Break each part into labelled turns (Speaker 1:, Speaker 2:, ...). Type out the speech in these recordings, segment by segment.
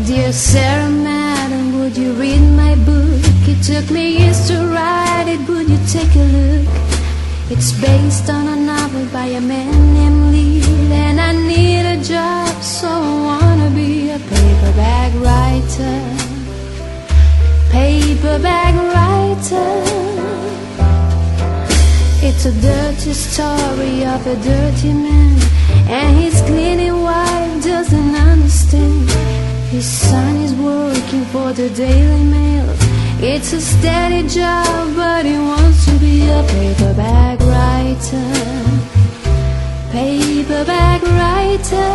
Speaker 1: Dear Sarah Madam, would you read my book? It took me years to write it, would you take a look? It's based on a novel by a man named Lee, and I need a job, so I wanna be a paperback writer. Paperback writer. It's a dirty story of a dirty man, and his cleaning wife doesn't understand. His son is working for the Daily Mail. It's a steady job, but he wants to be a paperback writer. Paperback writer.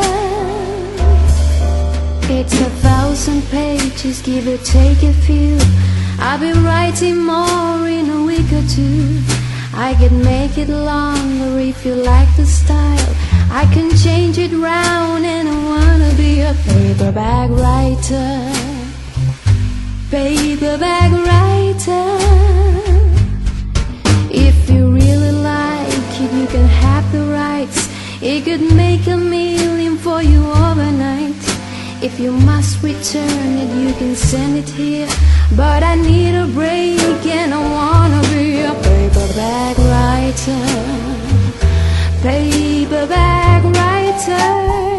Speaker 1: It's 1,000 pages, give or take a few. I'll be writing more in a week or two. I can make it longer if you like the style. I can change it round, and I wanna be a paperback writer. Paperback writer. If you really like it, you can have the rights. It could make $1 million for you overnight. If you must return it, you can send it here. But I need a break, and I wanna be a paperback writer. Paperback writer.